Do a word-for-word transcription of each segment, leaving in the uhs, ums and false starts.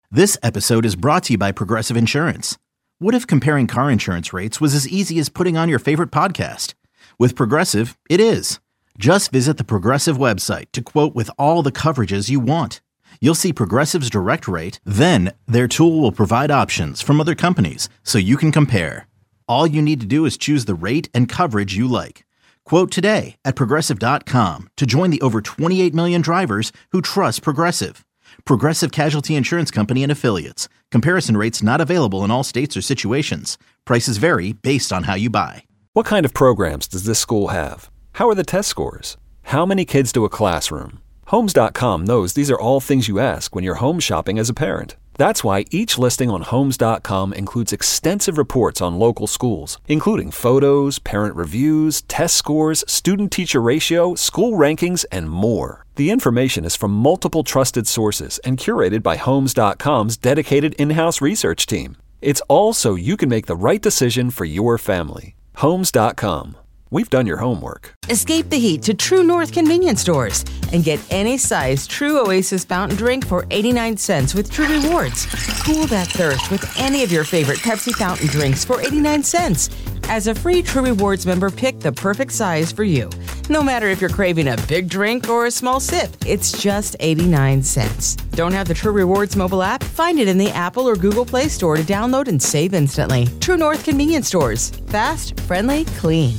This episode is brought to you by Progressive Insurance. What if comparing car insurance rates was as easy as putting on your favorite podcast? With Progressive, it is. Just visit the Progressive website to quote with all the coverages you want. You'll see Progressive's direct rate, then their tool will provide options from other companies so you can compare. All you need to do is choose the rate and coverage you like. Quote today at Progressive dot com to join the over twenty-eight million drivers who trust Progressive. Progressive Casualty Insurance Company and Affiliates. Comparison rates not available in all states or situations. Prices vary based on how you buy. What kind of programs does this school have? How are the test scores? How many kids do a classroom? Homes dot com knows these are all things you ask when you're home shopping as a parent. That's why each listing on Homes dot com includes extensive reports on local schools, including photos, parent reviews, test scores, student-teacher ratio, school rankings, and more. The information is from multiple trusted sources and curated by Homes dot com's dedicated in-house research team. It's all so you can make the right decision for your family. Homes dot com. We've done your homework. Escape the heat to True North convenience stores and get any size True Oasis fountain drink for eighty-nine cents with True Rewards. Cool that thirst with any of your favorite Pepsi fountain drinks for eighty-nine cents. As a free True Rewards member, pick the perfect size for you. No matter if you're craving a big drink or a small sip, it's just eighty-nine cents. Don't have the True Rewards mobile app? Find it in the Apple or Google Play Store to download and save instantly. True North convenience stores. Fast, friendly, clean.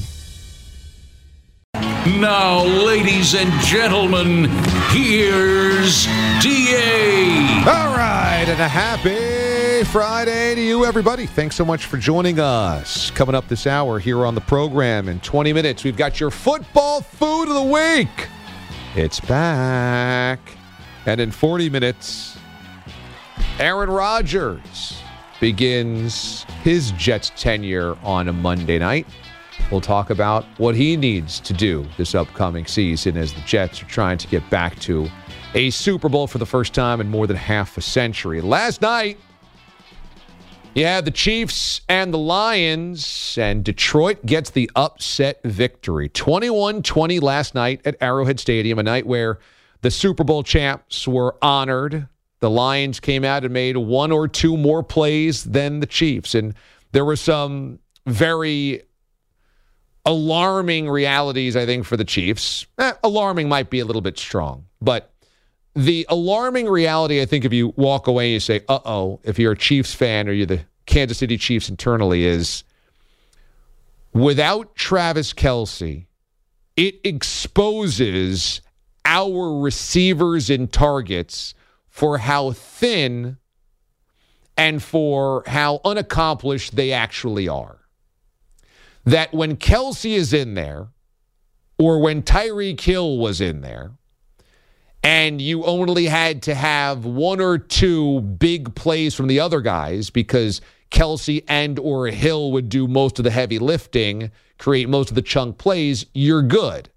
Now, ladies and gentlemen, here's D A. All right, and a happy Friday to you, everybody. Thanks so much for joining us. Coming up this hour here on the program in twenty minutes, we've got your football food of the week. It's back. And in forty minutes, Aaron Rodgers begins his Jets tenure on a Monday night. We'll talk about what he needs to do this upcoming season as the Jets are trying to get back to a Super Bowl for the first time in more than half a century. Last night, you had the Chiefs and the Lions, and Detroit gets the upset victory. twenty-one twenty last night at Arrowhead Stadium, a night where the Super Bowl champs were honored. The Lions came out and made one or two more plays than the Chiefs, and there were some very alarming realities, I think, for the Chiefs. Eh, alarming might be a little bit strong, but the alarming reality, I think, if you walk away and you say, uh-oh, if you're a Chiefs fan or you're the Kansas City Chiefs internally, is without Travis Kelce, it exposes our receivers and targets for how thin and for how unaccomplished they actually are. That when Kelce is in there, or when Tyreek Hill was in there, and you only had to have one or two big plays from the other guys because Kelce and or Hill would do most of the heavy lifting, create most of the chunk plays, you're good.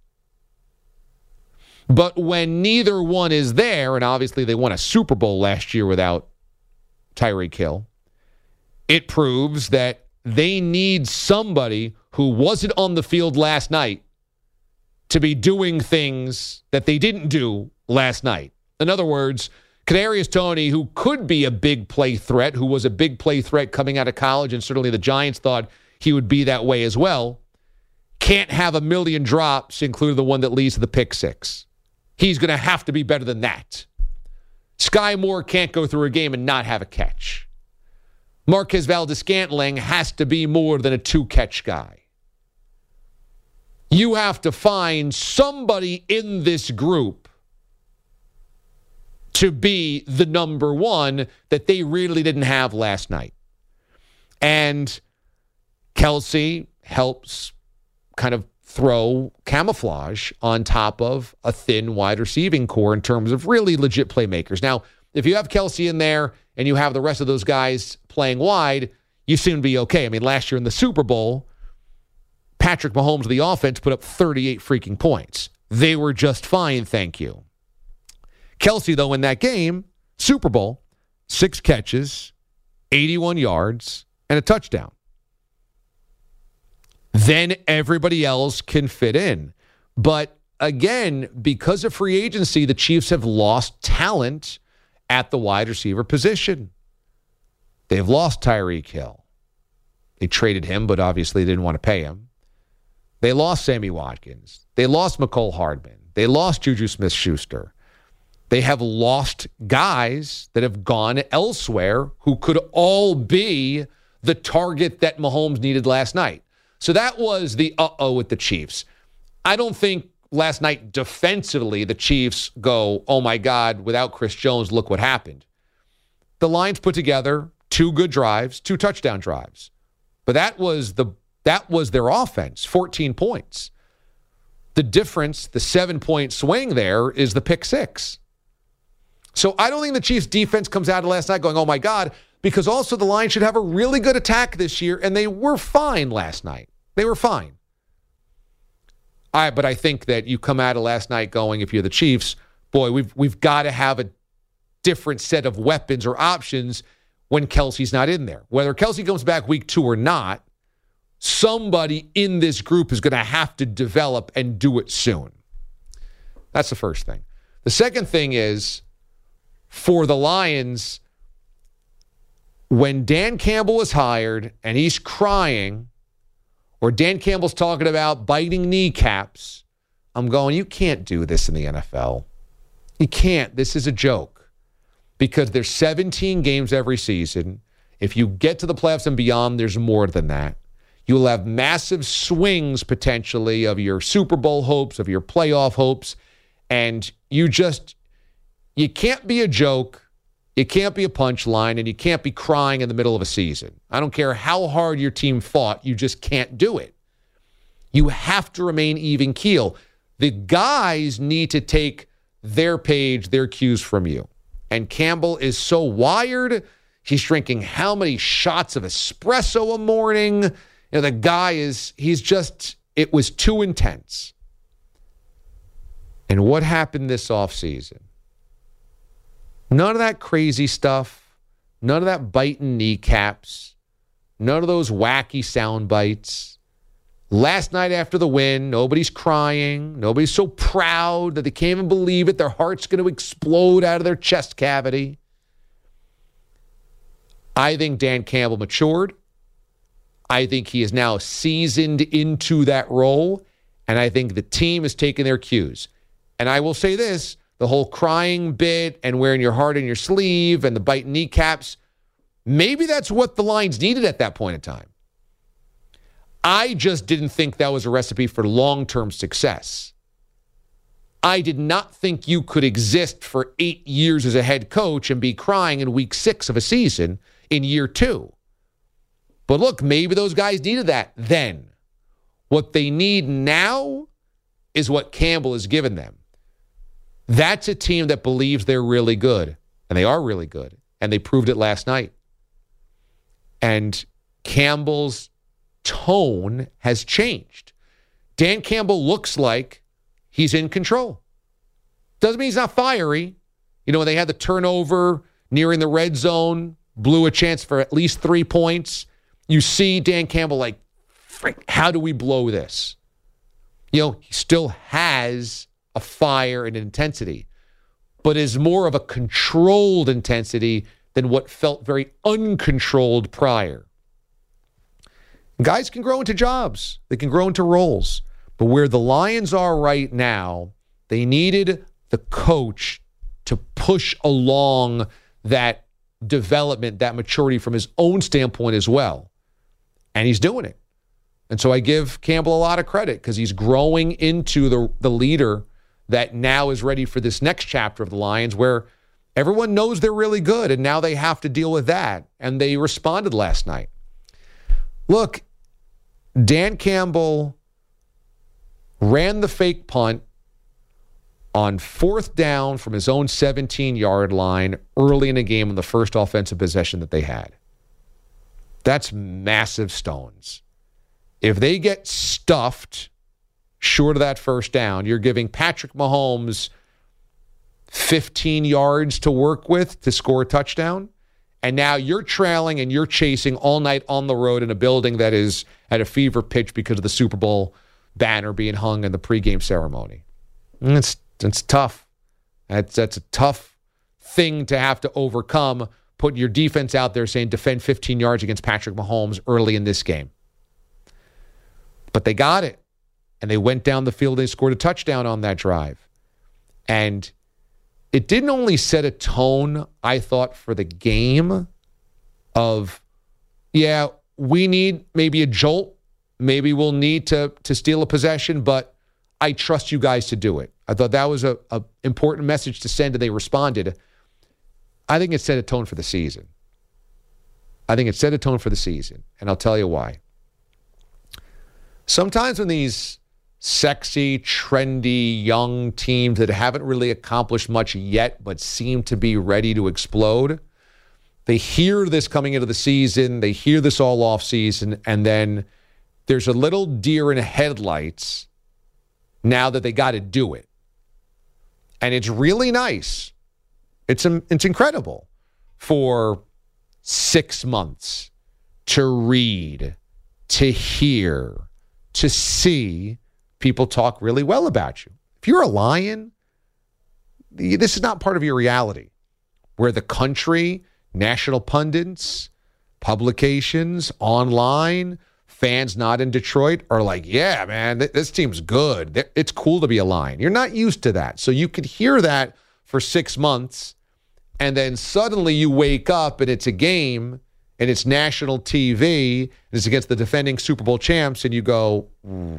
But when neither one is there, and obviously they won a Super Bowl last year without Tyreek Hill, it proves that they need somebody who wasn't on the field last night to be doing things that they didn't do last night. In other words, Kadarius Toney, who could be a big play threat, who was a big play threat coming out of college, and certainly the Giants thought he would be that way as well, can't have a million drops, including the one that leads to the pick six. He's going to have to be better than that. Sky Moore can't go through a game and not have a catch. Marquez Valdes-Scantling has to be more than a two-catch guy. You have to find somebody in this group to be the number one that they really didn't have last night. And Kelce helps kind of throw camouflage on top of a thin wide receiving core in terms of really legit playmakers. Now, if you have Kelce in there and you have the rest of those guys playing wide, you seem to be okay. I mean, last year in the Super Bowl, Patrick Mahomes, the offense, put up thirty-eight freaking points. They were just fine, thank you. Kelce, though, in that game, Super Bowl, six catches, eighty-one yards, and a touchdown. Then everybody else can fit in. But again, because of free agency, the Chiefs have lost talent at the wide receiver position. They've lost Tyreek Hill. They traded him, but obviously didn't want to pay him. They lost Sammy Watkins. They lost McCole Hardman. They lost Juju Smith-Schuster. They have lost guys that have gone elsewhere who could all be the target that Mahomes needed last night. So that was the uh-oh with the Chiefs. I don't think last night defensively the Chiefs go, oh my God, without Chris Jones, look what happened. The Lions put together two good drives, two touchdown drives. But that was the that was their offense, fourteen points. The difference, the seven-point swing there, is the pick six. So I don't think the Chiefs' defense comes out of last night going, oh, my God, because also the Lions should have a really good attack this year, and they were fine last night. They were fine. I, but I think that you come out of last night going, if you're the Chiefs, boy, we've we've got to have a different set of weapons or options when Kelsey's not in there. Whether Kelsey comes back week two or not, somebody in this group is going to have to develop and do it soon. That's the first thing. The second thing is, for the Lions, when Dan Campbell was hired and he's crying, or Dan Campbell's talking about biting kneecaps, I'm going, you can't do this in the N F L. You can't. This is a joke. Because there's seventeen games every season. If you get to the playoffs and beyond, there's more than that. You'll have massive swings, potentially, of your Super Bowl hopes, of your playoff hopes. And you just, you can't be a joke. You can't be a punchline, and you can't be crying in the middle of a season. I don't care how hard your team fought. You just can't do it. You have to remain even keel. The guys need to take their page, their cues from you. And Campbell is so wired. He's drinking how many shots of espresso a morning? You know, the guy is, he's just, it was too intense. And what happened this offseason? None of that crazy stuff. None of that biting kneecaps. None of those wacky sound bites. Last night after the win, nobody's crying. Nobody's so proud that they can't even believe it. Their heart's going to explode out of their chest cavity. I think Dan Campbell matured. I think he is now seasoned into that role. And I think the team is taking their cues. And I will say this, the whole crying bit and wearing your heart in your sleeve and the biting kneecaps, maybe that's what the Lions needed at that point in time. I just didn't think that was a recipe for long-term success. I did not think you could exist for eight years as a head coach and be crying in week six of a season in year two. But look, maybe those guys needed that then. What they need now is what Campbell has given them. That's a team that believes they're really good, and they are really good, and they proved it last night. And Campbell's tone has changed. Dan Campbell looks like he's in control. Doesn't mean he's not fiery. You know, when they had the turnover nearing the red zone, blew a chance for at least three points, you see Dan Campbell like, frick, how do we blow this? You know, he still has a fire and intensity, but is more of a controlled intensity than what felt very uncontrolled prior. Guys can grow into jobs. They can grow into roles. But where the Lions are right now, they needed the coach to push along that development, that maturity from his own standpoint as well. And he's doing it. And so I give Campbell a lot of credit because he's growing into the, the leader that now is ready for this next chapter of the Lions where everyone knows they're really good, and now they have to deal with that. And they responded last night. Look, Dan Campbell ran the fake punt on fourth down from his own seventeen-yard line early in the game on the first offensive possession that they had. That's massive stones. If they get stuffed short of that first down, you're giving Patrick Mahomes fifteen yards to work with to score a touchdown. And now you're trailing and you're chasing all night on the road in a building that is at a fever pitch because of the Super Bowl banner being hung in the pregame ceremony. It's, it's tough. That's, that's a tough thing to have to overcome, putting your defense out there saying defend fifteen yards against Patrick Mahomes early in this game. But they got it. And they went down the field and they scored a touchdown on that drive. And it didn't only set a tone, I thought, for the game of, yeah, we need maybe a jolt. Maybe we'll need to, to steal a possession, but I trust you guys to do it. I thought that was a, a important message to send, and they responded. I think it set a tone for the season. I think it set a tone for the season, and I'll tell you why. Sometimes when these sexy, trendy, young teams that haven't really accomplished much yet but seem to be ready to explode, they hear this coming into the season, they hear this all off season, and then there's a little deer in headlights now that they got to do it. And it's really nice. It's, it's incredible for six months to read, to hear, to see people talk really well about you. If you're a Lion, this is not part of your reality, where the country, national pundits, publications, online, fans not in Detroit are like, yeah, man, th- this team's good. It's cool to be a Lion. You're not used to that. So you could hear that for six months, and then suddenly you wake up and it's a game, and it's national T V, and it's against the defending Super Bowl champs, and you go, hmm.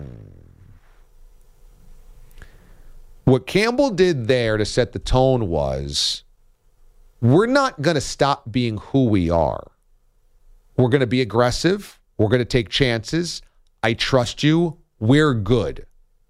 What Campbell did there to set the tone was, we're not going to stop being who we are. We're going to be aggressive. We're going to take chances. I trust you. We're good.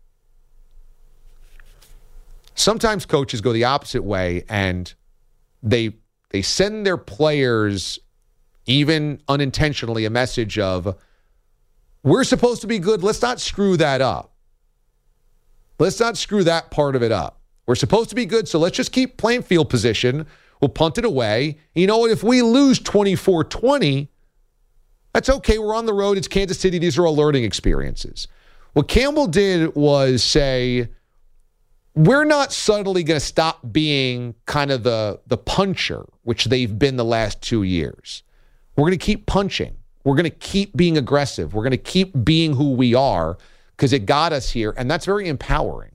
Sometimes coaches go the opposite way, and they they send their players, even unintentionally, a message of, we're supposed to be good. Let's not screw that up. Let's not screw that part of it up. We're supposed to be good, so let's just keep playing field position. We'll punt it away. You know what? If we lose twenty-four twenty, that's okay. We're on the road. It's Kansas City. These are all learning experiences. What Campbell did was say, we're not suddenly going to stop being kind of the, the puncher, which they've been the last two years. We're going to keep punching. We're going to keep being aggressive. We're going to keep being who we are, because it got us here, and that's very empowering.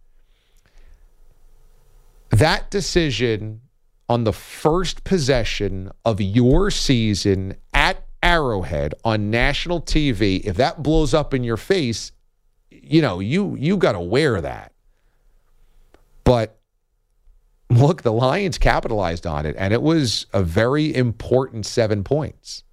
That decision on the first possession of your season at Arrowhead on national T V, if that blows up in your face, you know, you you got to wear that. But look, the Lions capitalized on it, and it was a very important seven points.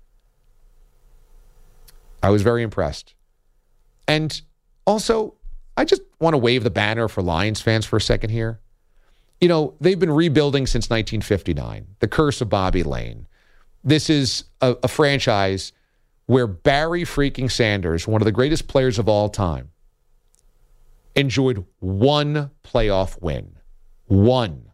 I was very impressed. And also, I just want to wave the banner for Lions fans for a second here. You know, they've been rebuilding since nineteen fifty-nine, the curse of Bobby Lane. This is a, a franchise where Barry freaking Sanders, one of the greatest players of all time, enjoyed one playoff win. One.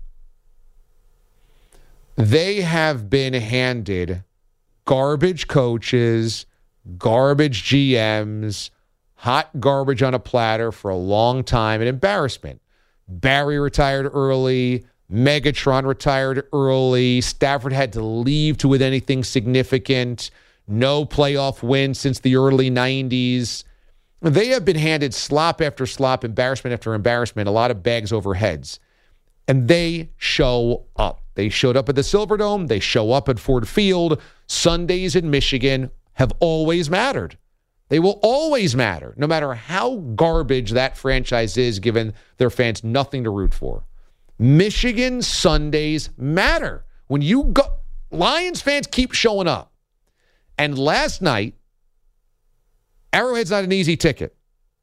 They have been handed garbage coaches, garbage G Ms, hot garbage on a platter for a long time, an embarrassment. Barry retired early. Megatron retired early. Stafford had to leave to with anything significant. No playoff win since the early nineties. They have been handed slop after slop, embarrassment after embarrassment, a lot of bags over heads. And they show up. They showed up at the Silverdome. They show up at Ford Field. Sundays in Michigan have always mattered. They will always matter, no matter how garbage that franchise is, given their fans nothing to root for. Michigan Sundays matter. When you go, Lions fans keep showing up. And last night, Arrowhead's not an easy ticket.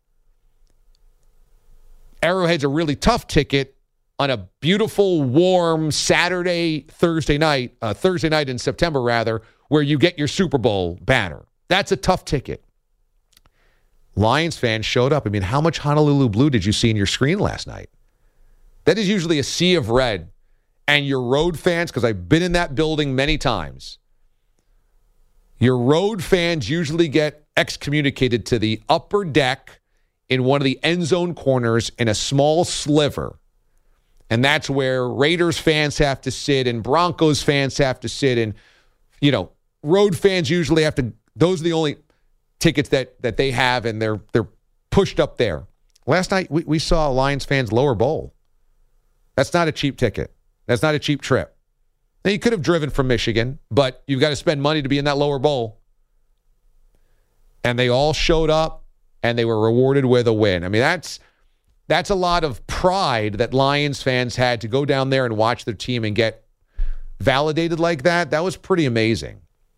Arrowhead's a really tough ticket on a beautiful, warm Saturday, Thursday night, uh, Thursday night in September, rather, where you get your Super Bowl banner. That's a tough ticket. Lions fans showed up. I mean, how much Honolulu blue did you see in your screen last night? That is usually a sea of red. And your road fans, because I've been in that building many times, your road fans usually get excommunicated to the upper deck in one of the end zone corners in a small sliver. And that's where Raiders fans have to sit and Broncos fans have to sit and, you know, road fans usually have to, those are the only tickets that that they have, and they're they're pushed up there. Last night, we, we saw Lions fans lower bowl. That's not a cheap ticket. That's not a cheap trip. Now, you could have driven from Michigan, but you've got to spend money to be in that lower bowl. And they all showed up, and they were rewarded with a win. I mean, that's that's a lot of pride that Lions fans had to go down there and watch their team and get validated like that. That was pretty amazing.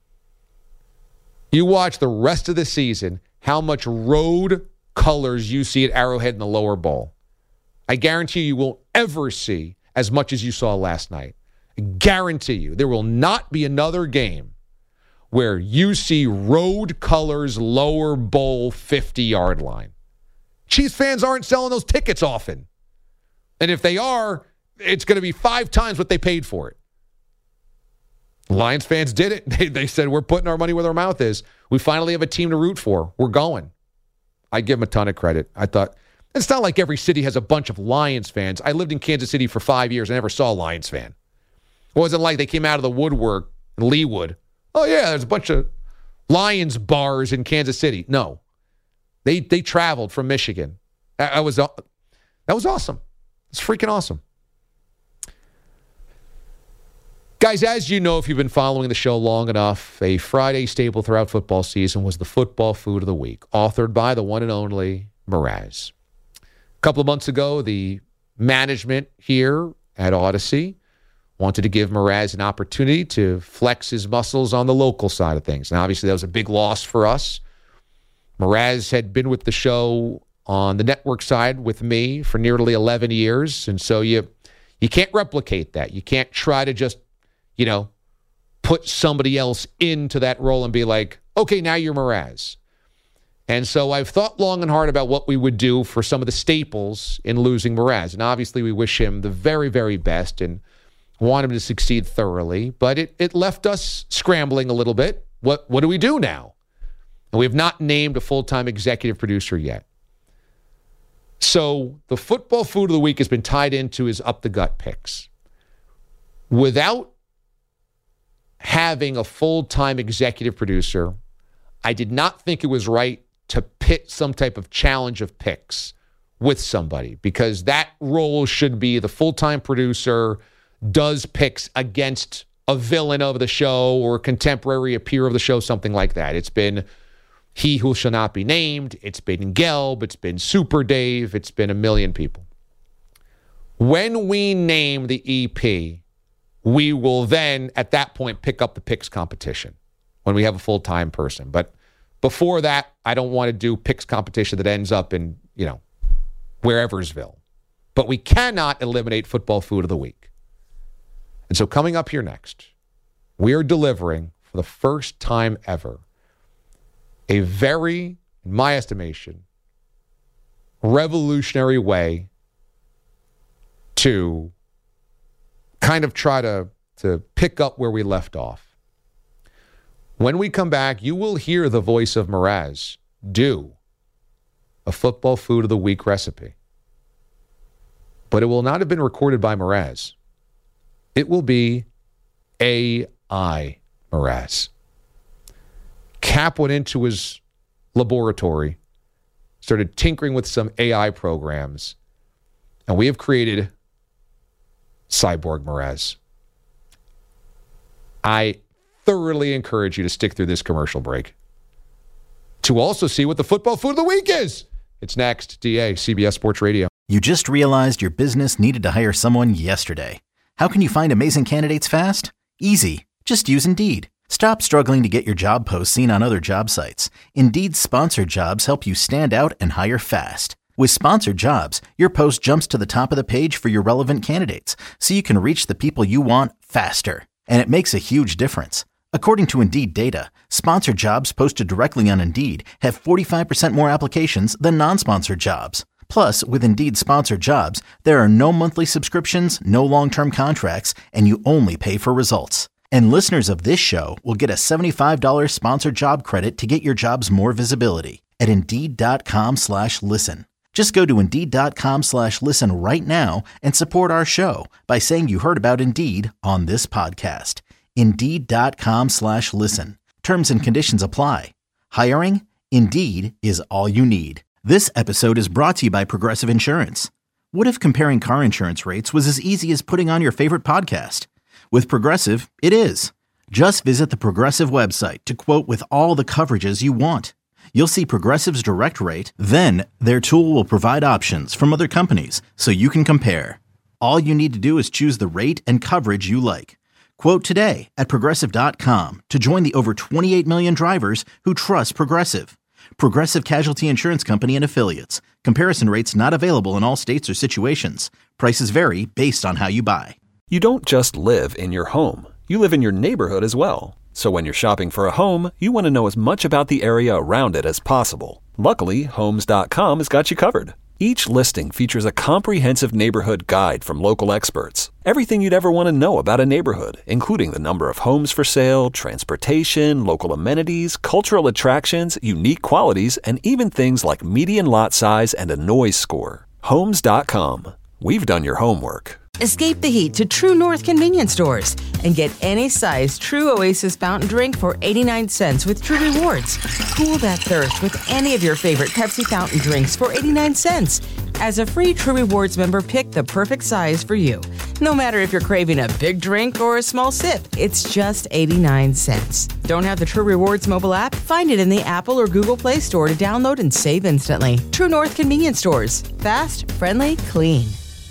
You watch the rest of the season, how much road colors you see at Arrowhead in the lower bowl. I guarantee you, you won't ever see as much as you saw last night. I guarantee you there will not be another game where you see road colors lower bowl fifty-yard line. Chiefs fans aren't selling those tickets often. And if they are, it's going to be five times what they paid for it. Lions fans did it. They, they said, we're putting our money where our mouth is. We finally have a team to root for. We're going. I give them a ton of credit. I thought, it's not like every city has a bunch of Lions fans. I lived in Kansas City for five years. I never saw a Lions fan. It wasn't like they came out of the woodwork in Leawood. Oh, yeah, there's a bunch of Lions bars in Kansas City. No. They they traveled from Michigan. I, I was that was awesome. It's freaking awesome. Guys, as you know, if you've been following the show long enough, a Friday staple throughout football season was the football food of the week, authored by the one and only Mraz. A couple of months ago, the management here at Odyssey wanted to give Mraz an opportunity to flex his muscles on the local side of things. And obviously, that was a big loss for us. Mraz had been with the show on the network side with me for nearly eleven years. And so you you can't replicate that. You can't try to just, you know, put somebody else into that role and be like, okay, now you're Mraz. And so I've thought long and hard about what we would do for some of the staples in losing Mraz. And obviously we wish him the very, very best and want him to succeed thoroughly. But it, it left us scrambling a little bit. What, what do we do now? And we have not named a full-time executive producer yet. So the football food of the week has been tied into his up-the-gut picks. Without having a full-time executive producer, I did not think it was right to pit some type of challenge of picks with somebody, because that role should be the full-time producer does picks against a villain of the show or a contemporary, a peer of the show, something like that. It's been He Who Shall Not Be Named. It's been Gelb. It's been Super Dave. It's been a million people. When we name the E P, we will then, at that point, pick up the picks competition when we have a full-time person. But before that, I don't want to do picks competition that ends up in, you know, whereversville. But we cannot eliminate football food of the week. And so coming up here next, we are delivering, for the first time ever, a very, in my estimation, revolutionary way to kind of try to, to pick up where we left off. When we come back, you will hear the voice of Mraz do a football food of the week recipe. But it will not have been recorded by Mraz. It will be A I Mraz. Cap went into his laboratory, started tinkering with some A I programs, and we have created Cyborg Mraz. I thoroughly encourage you to stick through this commercial break to also see what the football food of the week is. It's next. D A, C B S Sports Radio. You just realized your business needed to hire someone yesterday. How can you find amazing candidates fast? Easy. Just use Indeed. Stop struggling to get your job posts seen on other job sites. Indeed's sponsored jobs help you stand out and hire fast. With sponsored jobs, your post jumps to the top of the page for your relevant candidates, so you can reach the people you want faster. And it makes a huge difference. According to Indeed data, sponsored jobs posted directly on Indeed have forty-five percent more applications than non-sponsored jobs. Plus, with Indeed sponsored jobs, there are no monthly subscriptions, no long-term contracts, and you only pay for results. And listeners of this show will get a seventy-five dollars sponsored job credit to get your jobs more visibility at Indeed.com slash listen. Just go to Indeed.com slash listen right now and support our show by saying you heard about Indeed on this podcast. Indeed.com slash listen. Terms and conditions apply. Hiring? Indeed is all you need. This episode is brought to you by Progressive Insurance. What if comparing car insurance rates was as easy as putting on your favorite podcast? With Progressive, it is. Just visit the Progressive website to quote with all the coverages you want. You'll see Progressive's direct rate, then their tool will provide options from other companies so you can compare. All you need to do is choose the rate and coverage you like. Quote today at Progressive dot com to join the over twenty-eight million drivers who trust Progressive. Progressive Casualty Insurance Company and Affiliates. Comparison rates not available in all states or situations. Prices vary based on how you buy. You don't just live in your home. You live in your neighborhood as well. So when you're shopping for a home, you want to know as much about the area around it as possible. Luckily, Homes dot com has got you covered. Each listing features a comprehensive neighborhood guide from local experts. Everything you'd ever want to know about a neighborhood, including the number of homes for sale, transportation, local amenities, cultural attractions, unique qualities, and even things like median lot size and a noise score. Homes dot com. We've done your homework. Escape the heat to True North convenience stores and get any size True Oasis fountain drink for eighty-nine cents with True Rewards. Cool that thirst with any of your favorite Pepsi fountain drinks for eighty-nine cents. As a free True Rewards member, pick the perfect size for you. No matter if you're craving a big drink or a small sip, it's just eighty-nine cents. Don't have the True Rewards mobile app? Find it in the Apple or Google Play Store to download and save instantly. True North convenience stores. Fast, friendly, clean.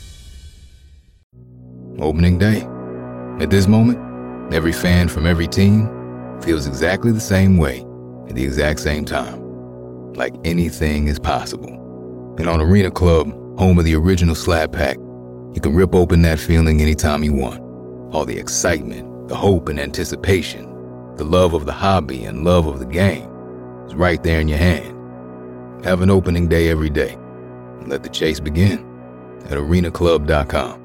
Opening day. At this moment, every fan from every team feels exactly the same way at the exact same time. Like anything is possible. And on Arena Club, home of the original Slab Pack, you can rip open that feeling anytime you want. All the excitement, the hope and anticipation, the love of the hobby and love of the game is right there in your hand. Have an opening day every day. And let the chase begin at arena club dot com.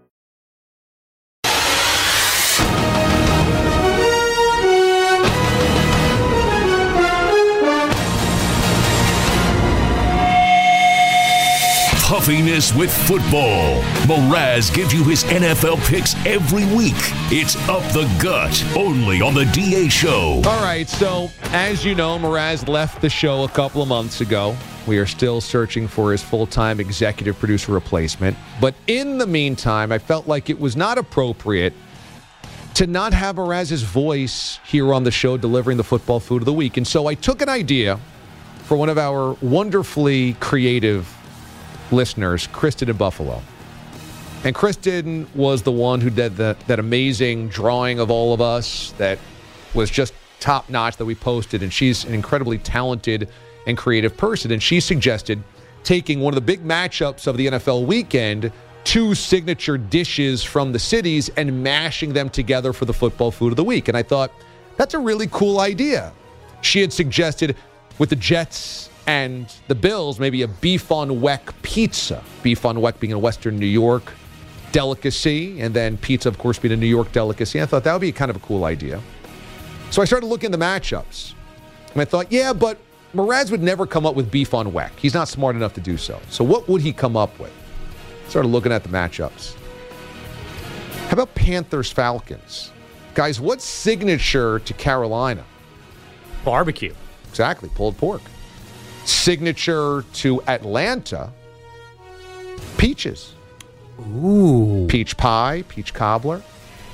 Puffiness with football. Mraz gives you his N F L picks every week. It's Up the Gut, only on the D A Show. All right, so as you know, Mraz left the show a couple of months ago. We are still searching for his full-time executive producer replacement. But in the meantime, I felt like it was not appropriate to not have Mraz's voice here on the show delivering the football food of the week. And so I took an idea for one of our wonderfully creative listeners, Kristen in Buffalo. And Kristen was the one who did the, that amazing drawing of all of us that was just top-notch that we posted. And she's an incredibly talented and creative person. And she suggested taking one of the big matchups of the N F L weekend, two signature dishes from the cities, and mashing them together for the football food of the week. And I thought, that's a really cool idea. She had suggested with the Jets and the Bills, maybe a beef on weck pizza. Beef on weck being a Western New York delicacy, and then pizza, of course, being a New York delicacy. I thought that would be kind of a cool idea. So I started looking at the matchups. And I thought, yeah, but Mraz would never come up with beef on weck. He's not smart enough to do so. So what would he come up with? Started looking at the matchups. How about Panthers-Falcons? Guys, what's signature to Carolina? Barbecue. Exactly, pulled pork. Signature to Atlanta, peaches. Ooh. Peach pie, peach cobbler.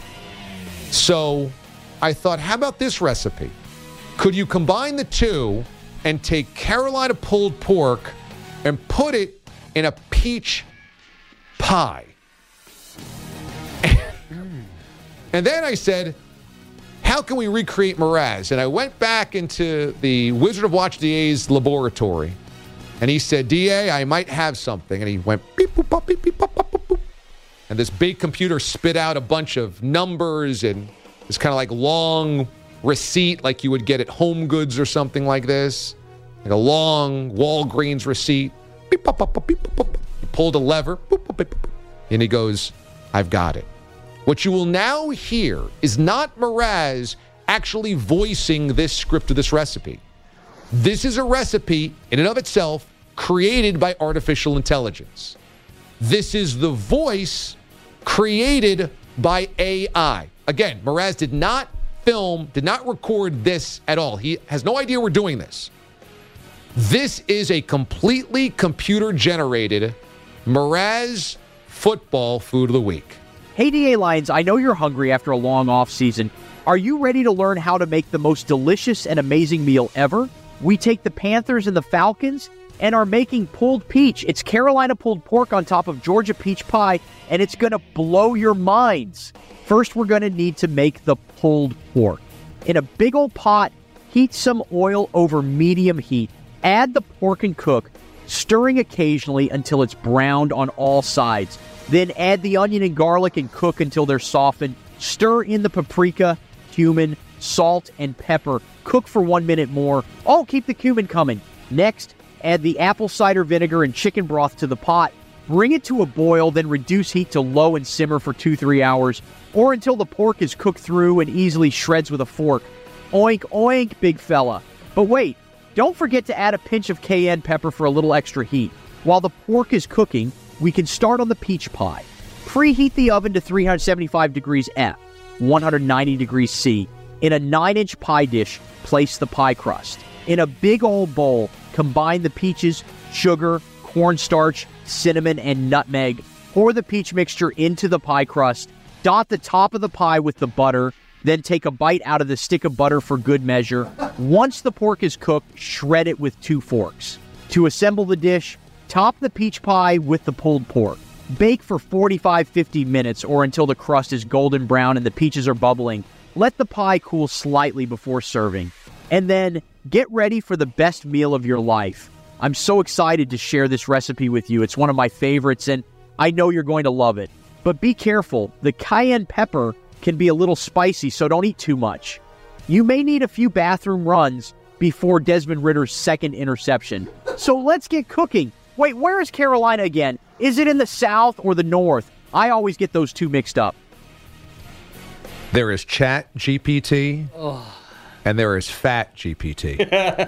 So I thought, how about this recipe? Could you combine the two and take Carolina pulled pork and put it in a peach pie? And then I said, how can we recreate Mraz? And I went back into the Wizard of Watch D A's laboratory, and he said, D A, I might have something. And he went beep, boop, pop, beep, beep, pop, pop, boop, boop. And this big computer spit out a bunch of numbers and this kind of like long receipt like you would get at Home Goods or something like this. Like a long Walgreens receipt. Beep, pop, pop, pop, beep, pop, pop. He pulled a lever. Boop, boop, beep, boop. And he goes, I've got it. What you will now hear is not Mraz actually voicing this script of this recipe. This is a recipe in and of itself created by artificial intelligence. This is the voice created by A I. Again, Mraz did not film, did not record this at all. He has no idea we're doing this. This is a completely computer-generated Mraz football food of the week. Hey, D A Lions, I know you're hungry after a long off season. Are you ready to learn how to make the most delicious and amazing meal ever? We take the Panthers and the Falcons and are making pulled peach. It's Carolina pulled pork on top of Georgia peach pie, and it's going to blow your minds. First, we're going to need to make the pulled pork. In a big old pot, heat some oil over medium heat. Add the pork and cook, stirring occasionally until it's browned on all sides. Then add the onion and garlic and cook until they're softened. Stir in the paprika, cumin, salt, and pepper. Cook for one minute more. Oh, keep the cumin coming. Next, add the apple cider vinegar and chicken broth to the pot. Bring it to a boil, then reduce heat to low and simmer for two to three hours, or until the pork is cooked through and easily shreds with a fork. Oink, oink, big fella. But wait, don't forget to add a pinch of cayenne pepper for a little extra heat. While the pork is cooking, we can start on the peach pie. Preheat the oven to three hundred seventy-five degrees F, one hundred ninety degrees C. In a nine inch pie dish, place the pie crust. In a big old bowl, combine the peaches, sugar, cornstarch, cinnamon, and nutmeg. Pour the peach mixture into the pie crust. Dot the top of the pie with the butter. Then take a bite out of the stick of butter for good measure. Once the pork is cooked, shred it with two forks. To assemble the dish, top the peach pie with the pulled pork. Bake for forty-five to fifty minutes or until the crust is golden brown and the peaches are bubbling. Let the pie cool slightly before serving. And then get ready for the best meal of your life. I'm so excited to share this recipe with you. It's one of my favorites, and I know you're going to love it. But be careful. The cayenne pepper can be a little spicy, so don't eat too much. You may need a few bathroom runs before Desmond Ritter's second interception. So let's get cooking. Wait, where is Carolina again? Is it in the South or the North? I always get those two mixed up. There is Chat G P T, oh. and there is Fat G P T.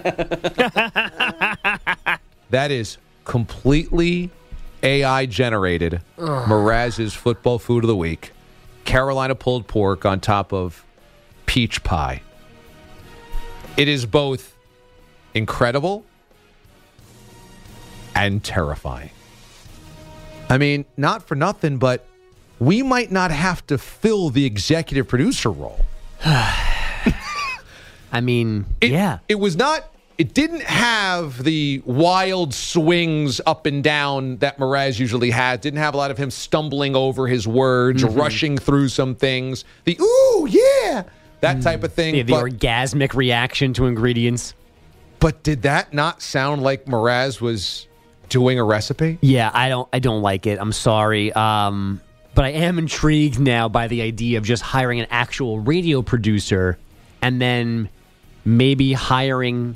That is completely A I-generated Mraz's football food of the week. Carolina pulled pork on top of peach pie. It is both incredible and terrifying. I mean, not for nothing, but we might not have to fill the executive producer role. I mean, it, yeah. It was not, it didn't have the wild swings up and down that Mraz usually has. Didn't have a lot of him stumbling over his words, mm-hmm. rushing through some things. The, ooh, yeah, that mm. type of thing. Yeah, the but, orgasmic reaction to ingredients. But did that not sound like Mraz was doing a recipe? Yeah, I don't I don't like it. I'm sorry. Um, but I am intrigued now by the idea of just hiring an actual radio producer and then maybe hiring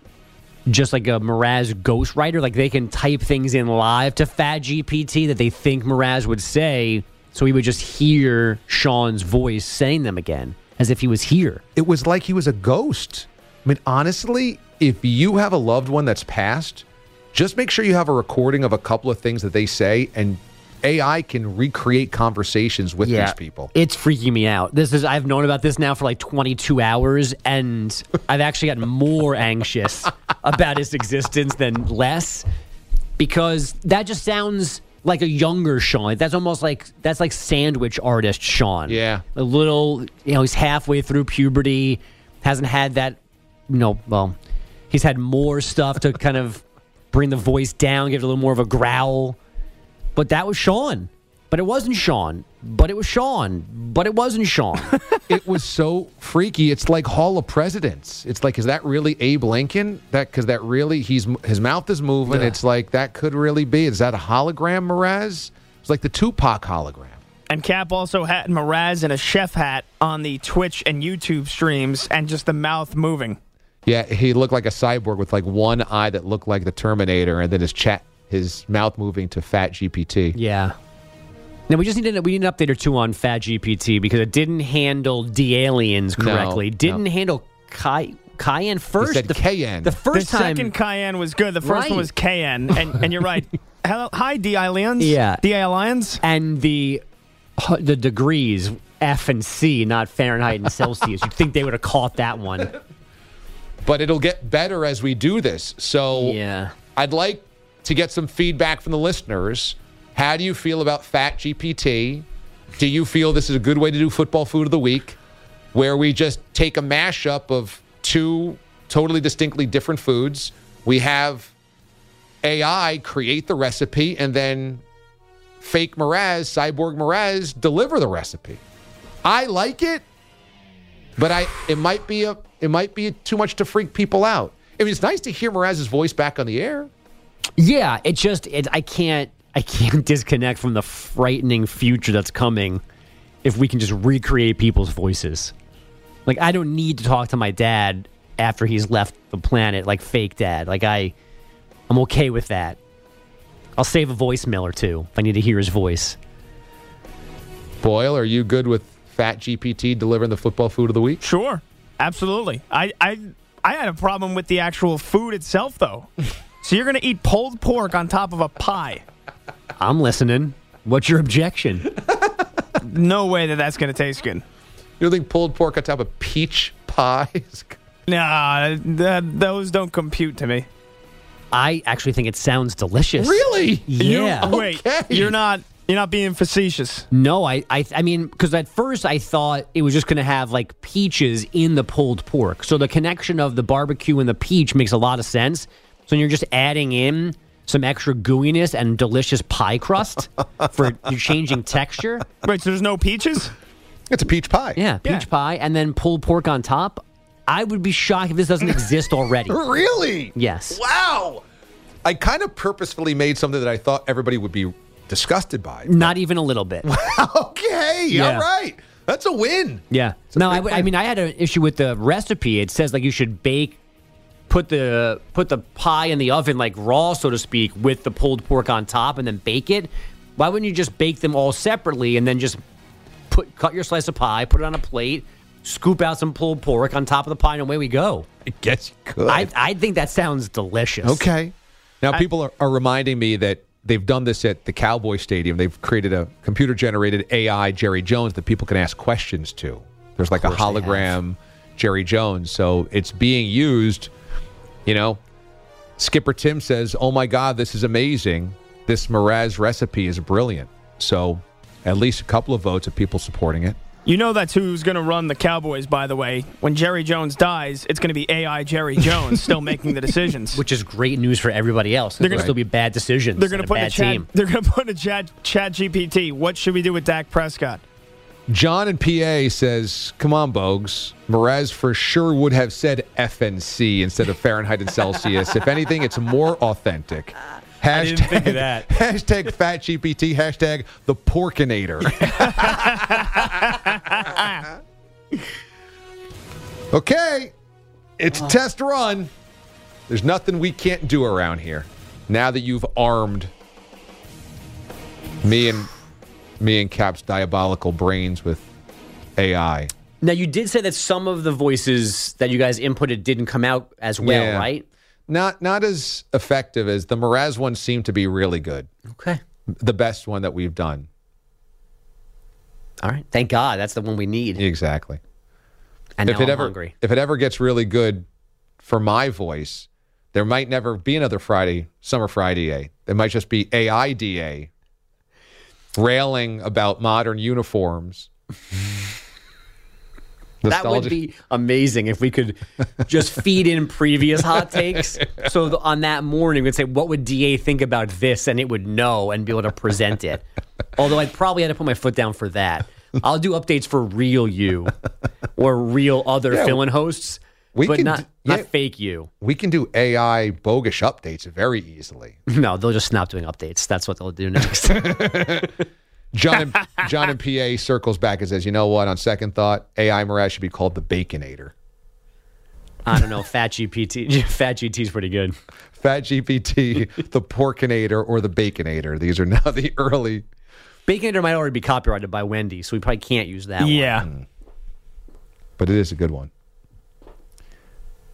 just like a Mraz ghostwriter. Like they can type things in live to Fat G P T that they think Mraz would say, so he would just hear Sean's voice saying them again as if he was here. It was like he was a ghost. I mean, honestly, if you have a loved one that's passed, just make sure you have a recording of a couple of things that they say, and A I can recreate conversations with yeah, these people. It's freaking me out. This is I've known about this now for like twenty-two hours, and I've actually gotten more anxious about its existence than less, because that just sounds like a younger Sean. That's almost like that's like sandwich artist Sean. Yeah. A little, you know, he's halfway through puberty, hasn't had that, you know, well, he's had more stuff to kind of bring the voice down, give it a little more of a growl. But that was Sean. But it wasn't Sean. But it was Sean. But it wasn't Sean. It was so freaky. It's like Hall of Presidents. It's like, is that really Abe Lincoln? That because that really he's his mouth is moving. Yeah. It's like that could really be. Is that a hologram, Mraz? It's like the Tupac hologram. And Cap also had Mraz in a chef hat on the Twitch and YouTube streams, and just the mouth moving. Yeah, he looked like a cyborg with like one eye that looked like the Terminator, and then his chat, his mouth moving to Fat G P T. Yeah. Now we just need to we need an update or two on Fat G P T because it didn't handle D-aliens correctly. No, didn't no. handle Kai. Cayenne first. said the, cayenne. The The first time. second cayenne was good. The first Right. one was cayenne, and, and you're right. Hello, hi, D I Lions. Yeah. D I Lions. And the the degrees, F and C, not Fahrenheit and Celsius. You'd think they would have caught that one. But it'll get better as we do this. So Yeah. I'd like to get some feedback from the listeners. How do you feel about Fat G P T? Do you feel this is a good way to do football food of the week, where we just take a mashup of two totally distinctly different foods? We have A I create the recipe, and then fake Mraz, cyborg Mraz, deliver the recipe. I like it, but I it might be a it might be too much to freak people out. I mean, it's nice to hear Mraz's voice back on the air. Yeah, it just it, I can't I can't disconnect from the frightening future that's coming if we can just recreate people's voices. Like, I don't need to talk to my dad after he's left the planet like fake dad. Like, I I'm okay with that. I'll save a voicemail or two if I need to hear his voice. Boyle, are you good with Fat G P T delivering the football food of the week? Sure, absolutely. I I I had a problem with the actual food itself, though. So you're going to eat pulled pork on top of a pie? I'm listening. What's your objection? No way that that's going to taste good. You don't think pulled pork on top of peach pie? Nah, th- those don't compute to me. I actually think it sounds delicious. Really? Yeah. You, wait, Okay. you're not you're not being facetious. No, I, I, I mean, because at first I thought it was just going to have like peaches in the pulled pork. So the connection of the barbecue and the peach makes a lot of sense. So you're just adding in some extra gooiness and delicious pie crust for you're changing texture. Wait, so there's no peaches? It's a peach pie. Yeah, peach Yeah. pie and then pulled pork on top. I would be shocked if this doesn't exist already. Really? Yes. Wow. I kind of purposefully made something that I thought everybody would be disgusted by. Not even a little bit. Okay. Yeah. All right. That's a win. Yeah. a No, I, big w- I win. mean, I had an issue with the recipe. It says like you should bake, put the put the pie in the oven like raw, so to speak, with the pulled pork on top, and then bake it. Why wouldn't you just bake them all separately and then just put cut your slice of pie, put it on a plate, scoop out some pulled pork on top of the pie, and away we go? I guess you could. I I think that sounds delicious. Okay. Now, people are, are reminding me that they've done this at the Cowboy Stadium. They've created a computer-generated A I Jerry Jones that people can ask questions to. There's like a course they hologram Jerry Jones. So it's being used, you know. Skipper Tim says, oh, my God, this is amazing. This Mraz recipe is brilliant. So at least a couple of votes of people supporting it. You know that's who's going to run the Cowboys, by the way. When Jerry Jones dies, it's going to be A I Jerry Jones still making the decisions. Which is great news for everybody else. They're There'll gonna- still be bad decisions. They're going to and a put in a bad chat. team. They're going to put in a chat chat G P T. What should we do with Dak Prescott? John in P A says, come on, Bogues. Mraz for sure would have said F N C instead of Fahrenheit and Celsius. If anything, it's more authentic. Hashtag, didn't think of that. Hashtag Fat G P T. Hashtag the Porkinator. Okay. It's a test run. There's nothing we can't do around here. Now that you've armed me and me and Cap's diabolical brains with A I. Now, you did say that some of the voices that you guys inputted didn't come out as well, Yeah. right? Not not as effective as the Mraz one seemed to be really good. Okay. The best one that we've done. All right. Thank God. That's the one we need. Exactly. And if now it I'm ever hungry. if it ever gets really good for my voice, there might never be another Friday, Summer Friday A. There might just be A I D A railing about modern uniforms. That would Nostalgia- be amazing if we could just feed in previous hot takes. So the, on that morning, we'd say, what would D A think about this? And it would know and be able to present it. Although I'd probably have to put my foot down for that. I'll do updates for real you or real other Yeah, fill-in hosts, we but can not, d- not yeah. fake you. We can do A I bogus updates very easily. No, they'll just stop doing updates. That's what they'll do next. John in, John in P A circles back and says, you know what? On second thought, A I Mraz should be called the Baconator. I don't know. Fat G P T. Fat G T is pretty good. Fat G P T, the Porkinator, or the Baconator. These are now the early. Baconator might already be copyrighted by Wendy, so we probably can't use that one. Yeah. But it is a good one.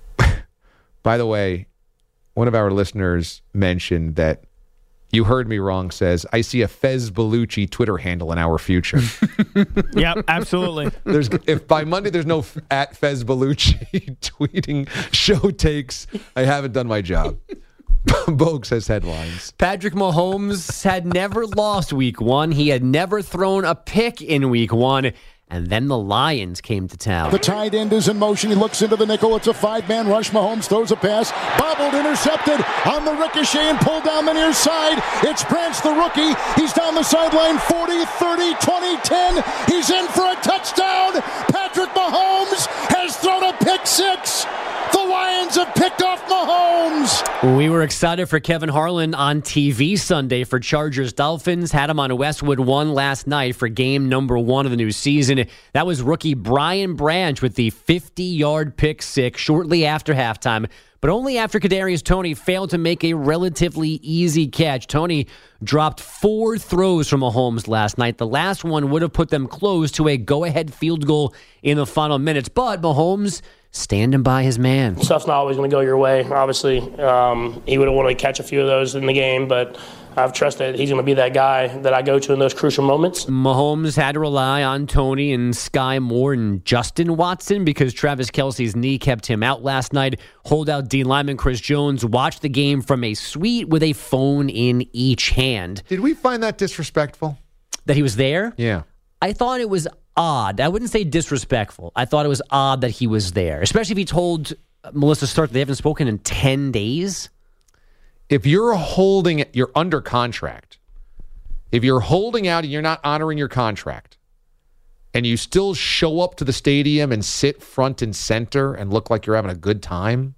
By the way, one of our listeners mentioned that you heard me wrong, says, I see a Fez Bellucci Twitter handle in our future. Yep, absolutely. There's if by Monday there's no f- at Fez Bellucci tweeting show takes, I haven't done my job. Bogue says headlines. Patrick Mahomes had never lost week one. He had never thrown a pick in week one. And then the Lions came to town. The tight end is in motion. He looks into the nickel. It's a five-man rush. Mahomes throws a pass. Bobbled, intercepted on the ricochet and pulled down the near side. It's Branch, the rookie. He's down the sideline. forty, thirty, twenty, ten. He's in for a touchdown. Patrick Mahomes has thrown a pick six. The Lions have picked off Mahomes. We were excited for Kevin Harlan on T V Sunday for Chargers Dolphins. Had him on Westwood One last night for game number one of the new season. That was rookie Brian Branch with the fifty-yard pick six shortly after halftime, but only after Kadarius Toney failed to make a relatively easy catch. Toney dropped four throws from Mahomes last night. The last one would have put them close to a go-ahead field goal in the final minutes, but Mahomes standing by his man. Stuff's not always going to go your way, obviously. Um, he would have wanted to catch a few of those in the game, but I've trusted he's going to be that guy that I go to in those crucial moments. Mahomes had to rely on Toney and Sky Moore and Justin Watson because Travis Kelce's knee kept him out last night. Holdout D lineman Chris Jones watched the game from a suite with a phone in each hand. Did we find that disrespectful? That he was there? Yeah. I thought it was odd. I wouldn't say disrespectful. I thought it was odd that he was there, especially if he told Melissa Stark they haven't spoken in ten days. If you're holding, you're under contract. If you're holding out and you're not honoring your contract, and you still show up to the stadium and sit front and center and look like you're having a good time,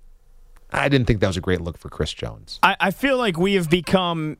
I didn't think that was a great look for Chris Jones. I, I feel like we have become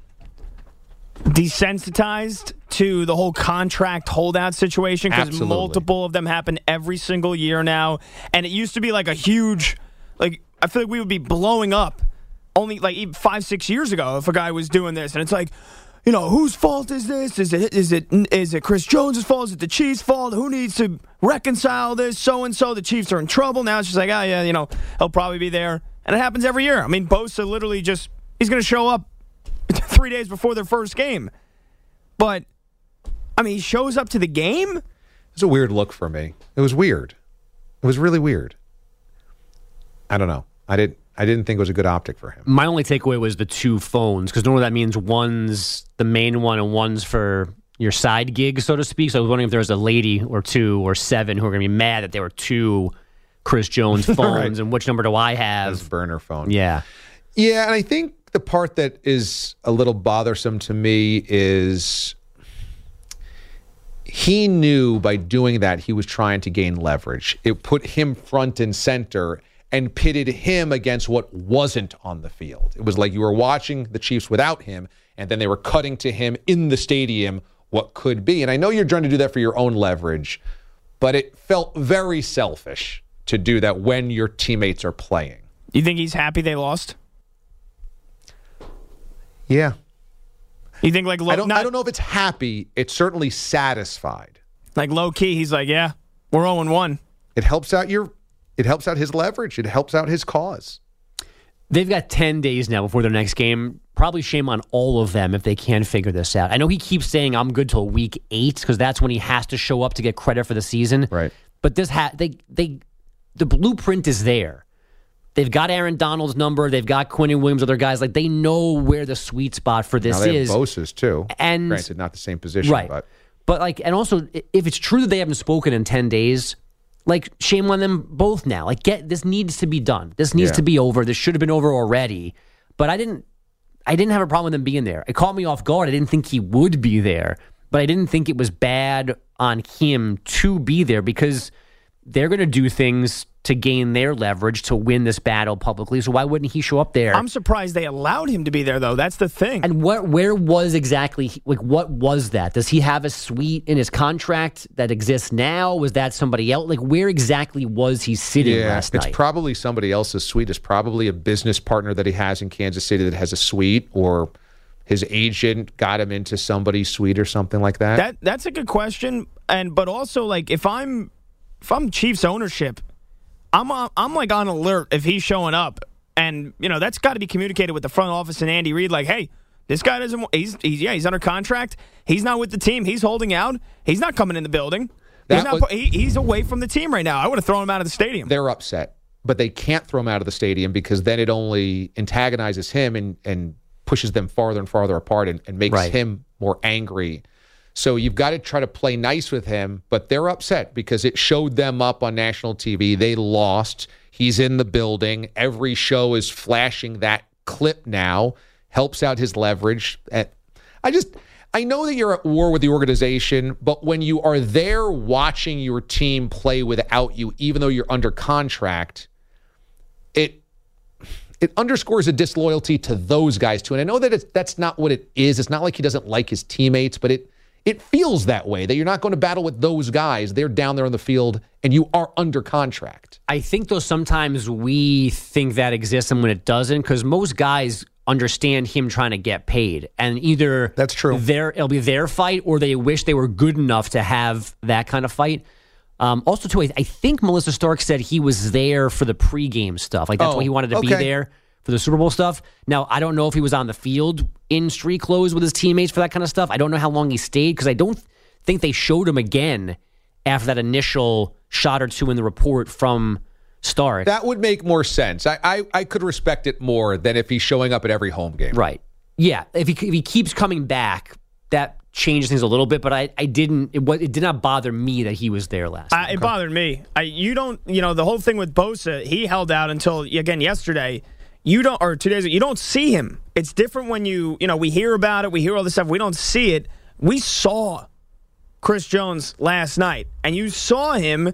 desensitized to the whole contract holdout situation because multiple of them happen every single year now. And it used to be like a huge, like, I feel like we would be blowing up only like even five, six years ago if a guy was doing this. And it's like, you know, whose fault is this? Is it is it is it Chris Jones' fault? Is it the Chiefs' fault? Who needs to reconcile this? So-and-so, the Chiefs are in trouble. Now it's just like, oh, yeah, you know, he'll probably be there. And it happens every year. I mean, Bosa literally just, he's going to show up three days before their first game. But, I mean, he shows up to the game? It's a weird look for me. It was weird. It was really weird. I don't know. I didn't I didn't think it was a good optic for him. My only takeaway was the two phones, because normally that means one's the main one and one's for your side gig, so to speak. So I was wondering if there was a lady or two or seven who are going to be mad that there were two Chris Jones phones right. And which number do I have? His burner phone. Yeah. Yeah, and I think the part that is a little bothersome to me is he knew by doing that he was trying to gain leverage. It put him front and center and pitted him against what wasn't on the field. It was like you were watching the Chiefs without him, and then they were cutting to him in the stadium what could be. And I know you're trying to do that for your own leverage, but it felt very selfish to do that when your teammates are playing. You think he's happy they lost? Yeah. You think like low, I don't not, I don't know if it's happy. It's certainly satisfied. Like low key, he's like, yeah, we're oh and one. It helps out your it helps out his leverage. It helps out his cause. They've got ten days now before their next game. Probably shame on all of them if they can't figure this out. I know he keeps saying I'm good till week eight because that's when he has to show up to get credit for the season. Right. But this ha- they they the blueprint is there. They've got Aaron Donald's number. They've got Quinnen Williams, other guys. Like, they know where the sweet spot for this now they is. Have Bosa's too. And, granted, not the same position. Right. But. but, like, and also, if it's true that they haven't spoken in ten days, like, shame on them both now. Like, get this needs to be done. This needs yeah. to be over. This should have been over already. But I didn't, I didn't have a problem with him being there. It caught me off guard. I didn't think he would be there. But I didn't think it was bad on him to be there because they're going to do things to gain their leverage to win this battle publicly. So why wouldn't he show up there? I'm surprised they allowed him to be there, though. That's the thing. And what, where was exactly, like, what was that? Does he have a suite in his contract that exists now? Was that somebody else? Like, where exactly was he sitting yeah, last night? It's probably somebody else's suite. It's probably a business partner that he has in Kansas City that has a suite, or his agent got him into somebody's suite or something like that. That that's a good question. And but also, like, if I'm if I'm Chiefs ownership, I'm uh, I'm like on alert if he's showing up, and you know that's got to be communicated with the front office and Andy Reid. Like, hey, this guy doesn't. He's, he's yeah, he's under contract. He's not with the team. He's holding out. He's not coming in the building. He's, not, was, he, he's away from the team right now. I would have thrown him out of the stadium. They're upset, but they can't throw him out of the stadium because then it only antagonizes him and, and pushes them farther and farther apart and, and makes right. him more angry. So you've got to try to play nice with him, but they're upset because it showed them up on national T V. They lost. He's in the building. Every show is flashing that clip now. Helps out his leverage. I just... I know that you're at war with the organization, but when you are there watching your team play without you, even though you're under contract, it it underscores a disloyalty to those guys too. And I know that it's, that's not what it is. It's not like he doesn't like his teammates, but it it feels that way, that you're not going to battle with those guys. They're down there on the field, and you are under contract. I think, though, sometimes we think that exists and when it doesn't, because most guys understand him trying to get paid, and either that's true. Their, it'll be their fight, or they wish they were good enough to have that kind of fight. Um, also, too, I, I think Melissa Stark said he was there for the pregame stuff. Like that's oh, why he wanted to okay. be there for the Super Bowl stuff. Now, I don't know if he was on the field in street clothes with his teammates for that kind of stuff. I don't know how long he stayed because I don't think they showed him again after that initial shot or two in the report from Stark. That would make more sense. I, I, I could respect it more than if he's showing up at every home game. Right. Yeah. If he if he keeps coming back, that changes things a little bit. But I, I didn't. It, it did not bother me that he was there last. Uh, it bothered me. I, you don't. You know the whole thing with Bosa. He held out until again yesterday. You don't, or two days ago. You don't see him. It's different when you. You know we hear about it. We hear all this stuff. We don't see it. We saw Chris Jones last night, and you saw him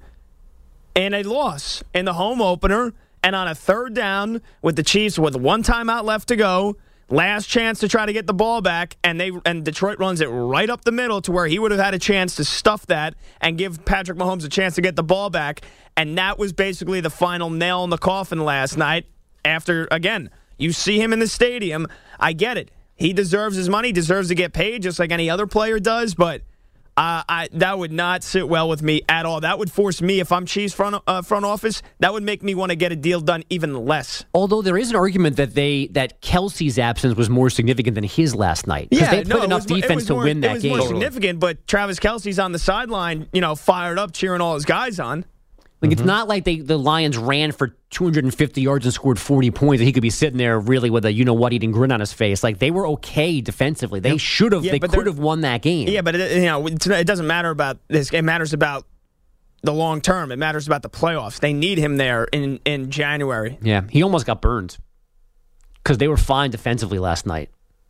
in a loss in the home opener and on a third down with the Chiefs with one timeout left to go, last chance to try to get the ball back, and they and Detroit runs it right up the middle to where he would have had a chance to stuff that and give Patrick Mahomes a chance to get the ball back, and that was basically the final nail in the coffin last night. After, again, you see him in the stadium, I get it. He deserves his money, deserves to get paid just like any other player does, but Uh, I, that would not sit well with me at all. That would force me, if I'm Chiefs front uh, front office, that would make me want to get a deal done even less. Although there is an argument that they that Kelsey's absence was more significant than his last night. Because yeah, they played no, enough was, defense to more, win that it was game. More significant, but Travis Kelsey's on the sideline, you know, fired up, cheering all his guys on. Like mm-hmm. It's not like they the Lions ran for two hundred fifty yards and scored forty points, and he could be sitting there really with a you-know-what-eating grin on his face. Like, they were okay defensively. They should have. Yeah, they could have won that game. Yeah, but it, you know, it doesn't matter about this. It matters about the long term. It matters about the playoffs. They need him there in, in January. Yeah, he almost got burned because they were fine defensively last night.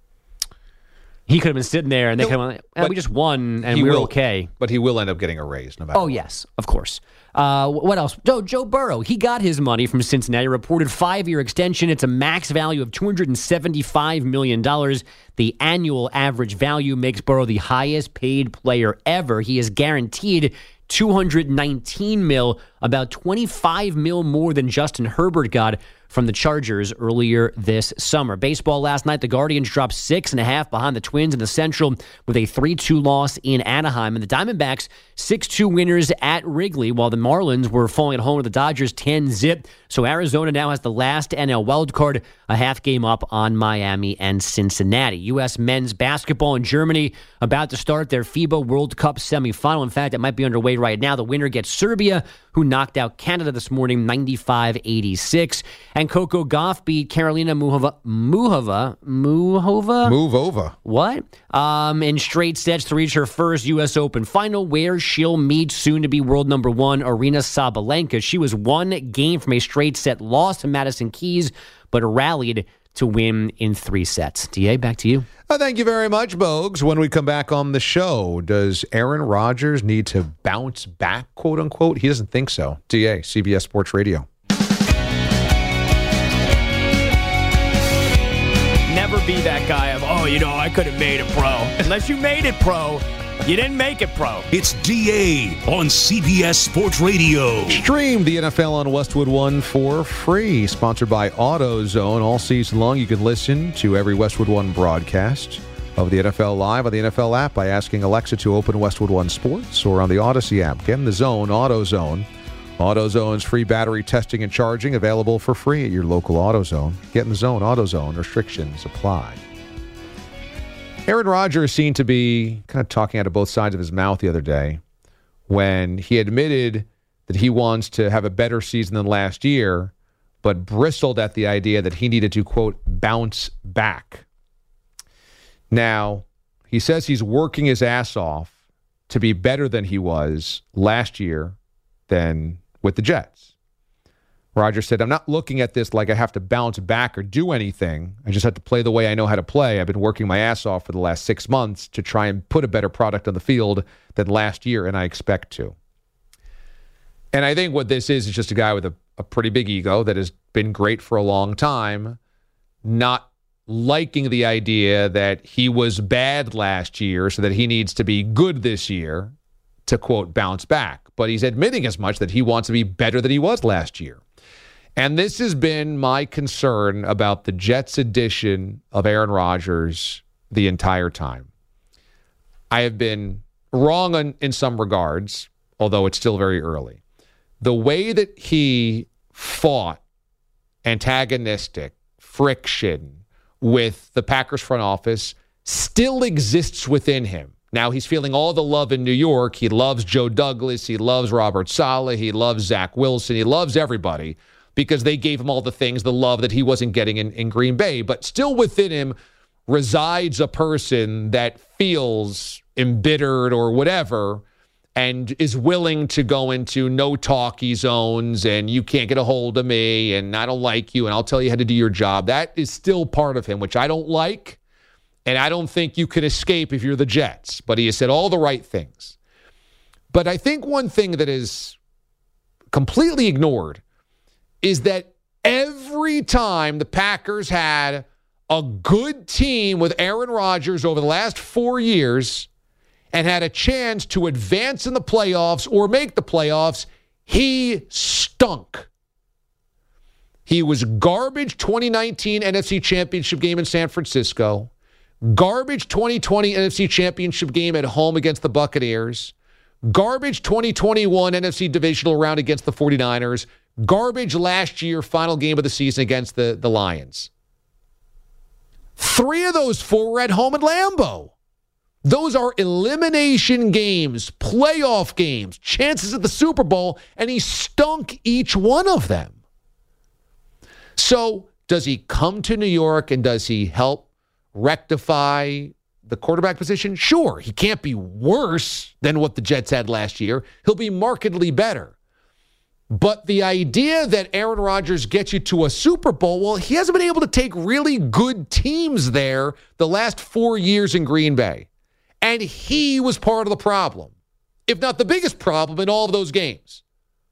He could have been sitting there, and they could have went, eh, we just won, and we were will, okay. But he will end up getting a raise no matter Oh, what. yes, of course. Uh, what else? Joe, Joe Burrow, he got his money from Cincinnati, reported five-year extension. It's a max value of two hundred seventy-five million dollars. The annual average value makes Burrow the highest-paid player ever. He is guaranteed two hundred nineteen mil, about twenty-five mil more than Justin Herbert got from the Chargers earlier this summer. Baseball last night, the Guardians dropped six and a half behind the Twins in the Central with a three two loss in Anaheim. And the Diamondbacks, six two winners at Wrigley, while the Marlins were falling at home to the Dodgers ten zip. So Arizona now has the last N L wildcard, a half game up on Miami and Cincinnati. U S men's basketball in Germany about to start their FIBA World Cup semifinal. In fact, it might be underway right now. The winner gets Serbia, who knocked out Canada this morning ninety-five eighty-six. And Coco Gauff beat Karolina Muhova. Muhova? Muhova? Move over. What? Um, in straight sets to reach her first U S Open final, where she'll meet soon-to-be world number one, Aryna Sabalenka. She was one game from a straight set loss to Madison Keys, but rallied to win in three sets. D A, back to you. Oh, thank you very much, Bogues. When we come back on the show, does Aaron Rodgers need to bounce back, quote unquote? He doesn't think so. D A, C B S Sports Radio. Never be that guy of, oh, you know, I could have made it pro. Unless you made it pro, you didn't make it pro. It's D A on C B S Sports Radio. Stream the N F L on Westwood One for free. Sponsored by AutoZone. All season long, you can listen to every Westwood One broadcast of the N F L Live on the N F L app by asking Alexa to open Westwood One Sports or on the Odyssey app. Get in the zone, AutoZone. AutoZone's free battery testing and charging available for free at your local AutoZone. Get in the zone. AutoZone. Restrictions apply. Aaron Rodgers seemed to be kind of talking out of both sides of his mouth the other day when he admitted that he wants to have a better season than last year, but bristled at the idea that he needed to, quote, bounce back. Now, he says he's working his ass off to be better than he was last year than with the Jets. Rodgers said, I'm not looking at this like I have to bounce back or do anything. I just have to play the way I know how to play. I've been working my ass off for the last six months to try and put a better product on the field than last year, and I expect to. And I think what this is is just a guy with a, a pretty big ego that has been great for a long time, not liking the idea that he was bad last year so that he needs to be good this year to, quote, bounce back. But he's admitting as much that he wants to be better than he was last year. And this has been my concern about the Jets' edition of Aaron Rodgers the entire time. I have been wrong on, in some regards, although it's still very early. The way that he fought antagonistic friction with the Packers front office still exists within him. Now he's feeling all the love in New York. He loves Joe Douglas. He loves Robert Saleh. He loves Zach Wilson. He loves everybody because they gave him all the things, the love that he wasn't getting in, in Green Bay. But still within him resides a person that feels embittered or whatever and is willing to go into no-talkie zones and you can't get a hold of me and I don't like you and I'll tell you how to do your job. That is still part of him, which I don't like, and I don't think you can escape if you're the Jets. But he has said all the right things. But I think one thing that is completely ignored is that every time the Packers had a good team with Aaron Rodgers over the last four years and had a chance to advance in the playoffs or make the playoffs, he stunk. He was garbage twenty nineteen N F C Championship game in San Francisco, garbage twenty twenty N F C Championship game at home against the Buccaneers, garbage twenty twenty-one N F C Divisional round against the 49ers, garbage last year, final game of the season against the, the Lions. Three of those four were at home at Lambeau. Those are elimination games, playoff games, chances at the Super Bowl, and he stunk each one of them. So does he come to New York and does he help rectify the quarterback position? Sure. He can't be worse than what the Jets had last year. He'll be markedly better. But the idea that Aaron Rodgers gets you to a Super Bowl, well, he hasn't been able to take really good teams there the last four years in Green Bay. And he was part of the problem, if not the biggest problem in all of those games.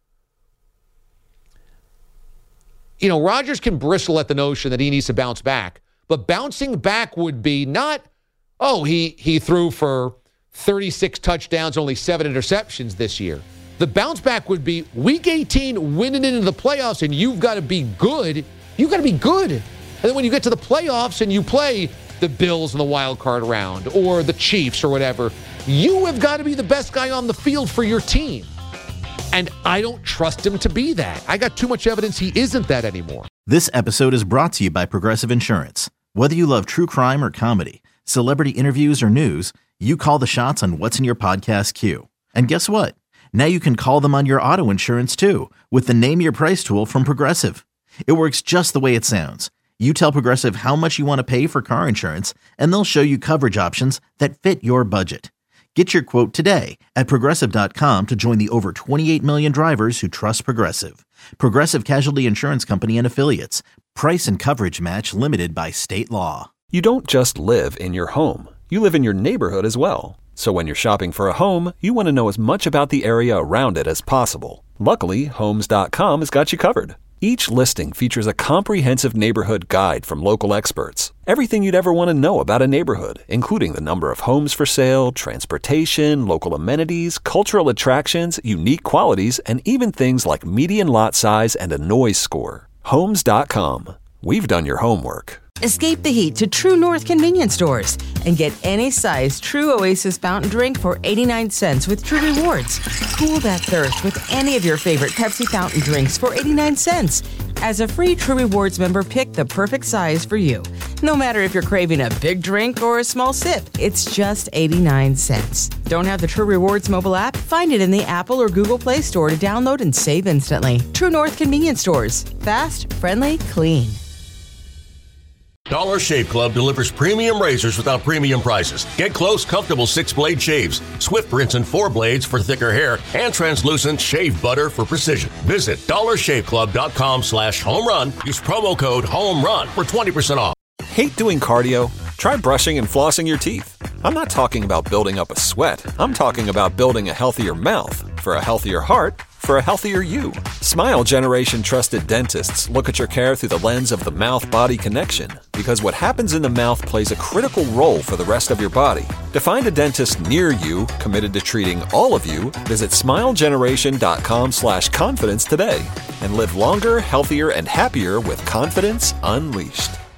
You know, Rodgers can bristle at the notion that he needs to bounce back, but bouncing back would be not, oh, he he threw for thirty-six touchdowns, only seven interceptions this year. The bounce back would be week eighteen, winning into the playoffs, and you've got to be good. You've got to be good. And then when you get to the playoffs and you play the Bills in the wild card round or the Chiefs or whatever, you have got to be the best guy on the field for your team. And I don't trust him to be that. I got too much evidence he isn't that anymore. This episode is brought to you by Progressive Insurance. Whether you love true crime or comedy, celebrity interviews or news, you call the shots on what's in your podcast queue. And guess what? Now you can call them on your auto insurance too with the Name Your Price tool from Progressive. It works just the way it sounds. You tell Progressive how much you want to pay for car insurance, and they'll show you coverage options that fit your budget. Get your quote today at Progressive dot com to join the over twenty-eight million drivers who trust Progressive. Progressive Casualty Insurance Company and Affiliates. Price and coverage match limited by state law. You don't just live in your home. You live in your neighborhood as well. So when you're shopping for a home, you want to know as much about the area around it as possible. Luckily, Homes dot com has got you covered. Each listing features a comprehensive neighborhood guide from local experts. Everything you'd ever want to know about a neighborhood, including the number of homes for sale, transportation, local amenities, cultural attractions, unique qualities, and even things like median lot size and a noise score. Homes dot com. We've done your homework. Escape the heat to True North convenience stores and get any size True Oasis fountain drink for eighty-nine cents with True Rewards. Cool that thirst with any of your favorite Pepsi fountain drinks for eighty-nine cents. As a free True Rewards member, pick the perfect size for you. No matter if you're craving a big drink or a small sip, it's just eighty-nine cents. Don't have the True Rewards mobile app? Find it in the Apple or Google Play Store to download and save instantly. True North convenience stores. Fast, friendly, clean. Dollar Shave Club delivers premium razors without premium prices. Get close, comfortable six-blade shaves, swift rinse and four blades for thicker hair, and translucent shave butter for precision. Visit dollar shave club dot com slash home run. Use promo code HOMERUN for twenty percent off. Hate doing cardio? Try brushing and flossing your teeth. I'm not talking about building up a sweat. I'm talking about building a healthier mouth. For a healthier heart, for a healthier you. Smile Generation trusted dentists look at your care through the lens of the mouth-body connection, because what happens in the mouth plays a critical role for the rest of your body. To find a dentist near you committed to treating all of you, visit smile generation dot com slash confidence today and live longer, healthier, and happier with confidence unleashed.